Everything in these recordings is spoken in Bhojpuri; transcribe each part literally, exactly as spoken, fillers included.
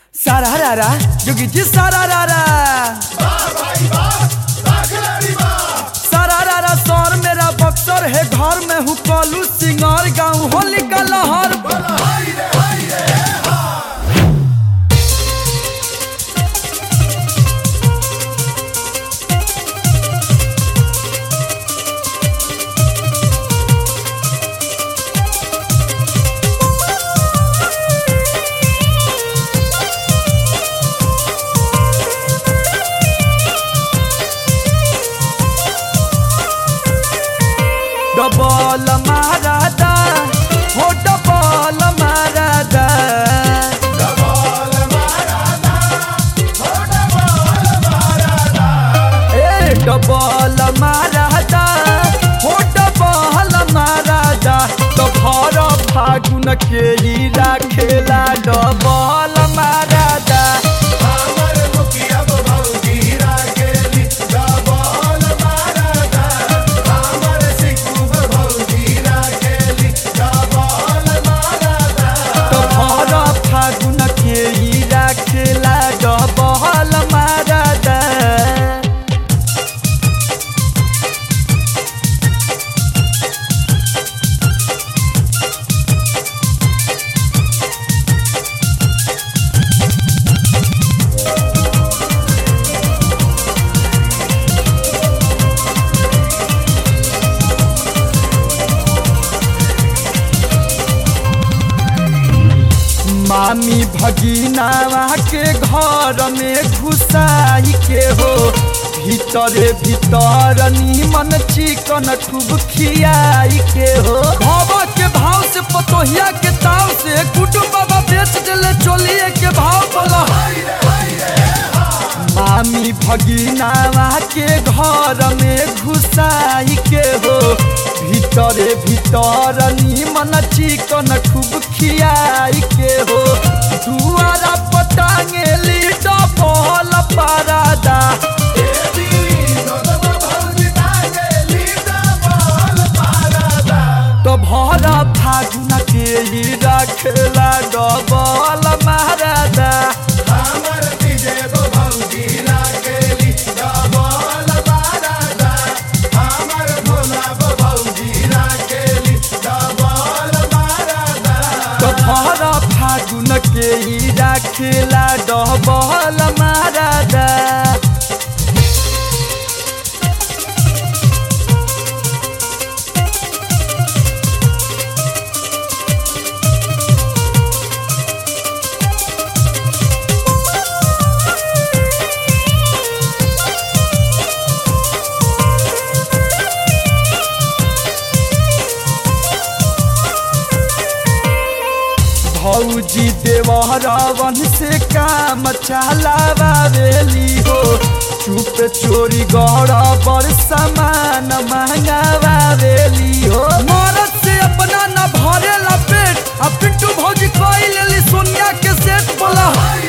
सारा रारा जोगी जी सारा रारा सारा रारा सौर मेरा बक्सर है घर में हूँ कलू सिंगर गाँव होली का लहर डबल मारादा हो डबल मारादा डबल मारादा हो डबल मारादा ए डबल मारादा हो डबल मारादा तो भर फागुन के ही राखेला डबल मारादा हमर मुखिया भौजी राखेली डबल मारादा हमर सिक्कू भौजी राखेली डबल मारादा तो भर फागुन के ही राखेला डबल मारादा मामी भगीनावा के घर में घुसाई के हो भीतरे भीतर नीमन चिकन खूब खियाई के हो भावा के भाव से पतोहिया के ताव से गुड्डू बाबा बेच दिले चोलिए के भाव बोला मामी भगीनावा के घर में घुसाई के हो भीतरे भीतर नीमन चिकन खूब खियाई के हो दुआरा पटांगेली डबल पारादा तो भरा फागुन के ही रखेला डबल महाराजा हमर विजय भौजी राखेली डबल मारादा हमर भोला भौजी राखेली डबल मारादा तो भरा फागुन के ही रखेला डबल महाराजा भौजी देवहरावन से काम चलावेली हो चुप चोरी गौरा बड़ सामान महंगावेली हो मरद से अपना न भरेला पेट आ पिंटू भौजी कोई लेली सोनिया के सेट बोला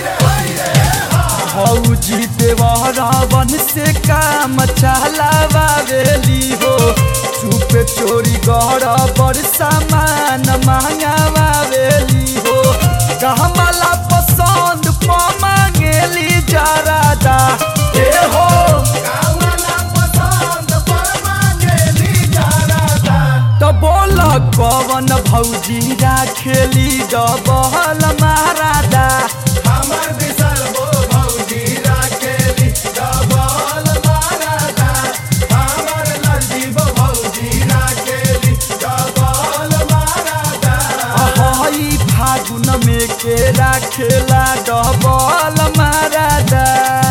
भौजी देवहरावन से काम चलावेली हो चुप चोरी गौरा बड़ सामान महंगावेली हो कहमला पसंद मांगेली जारादा ए हो कावला पसंद पर मांगेली जारादा तो बोल कवन भौजी राखेली डबल महाराजा हमर विशाल भौजी राखेली डबल मारादा हमर लल्ली भौजी राखेली डबल मारादा हई फागुन में के राखेला डबल महाराजा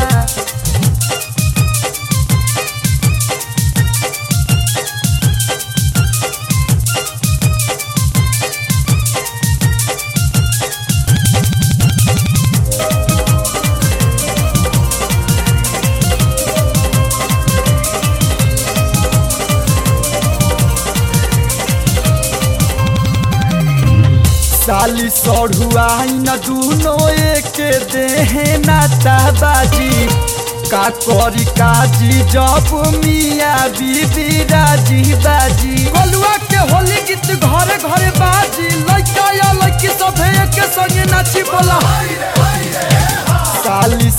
साली सढ़ुआई न दूनो एक देहे नाता बाजी का करी काजी जब मिया बीबी राजी बाजी कलुआ के होली गीत घरे घरे बाजी लइका या लइकी सब एक संगे नाची बोला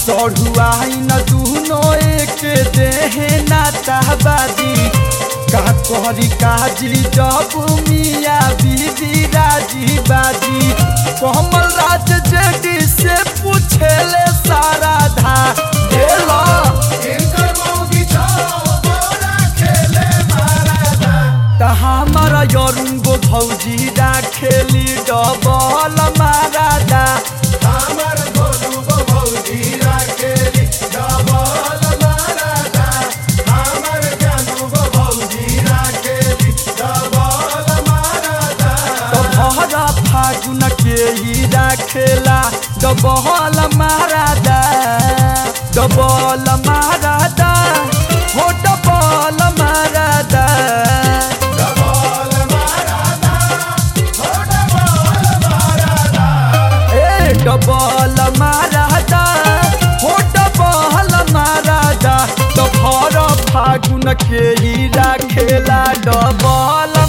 चढ़ुआई न दुनो एक देहे नाताबादी का कहरी काजी जब मिया बीबी राजी बाजी कमल राज जेडी से पूछेले सारा धा देला इनकर मौगी छो बोरा खेले मारा त हमारा यरुंगो भौजी राखेली डबल मारादा हमर गोलू गो भौजी राखेली डबल मारा हमर जानू गो भौजी राखेली डबल मारा तो भरा फागुन के ही राखेला डबल मारादा डबल मारादा हो डबल मारादा डबल मारा हो डबल मारा ए डबल मारादा हो डबल मारादा तो भरा फागुन के ही राखेला डबल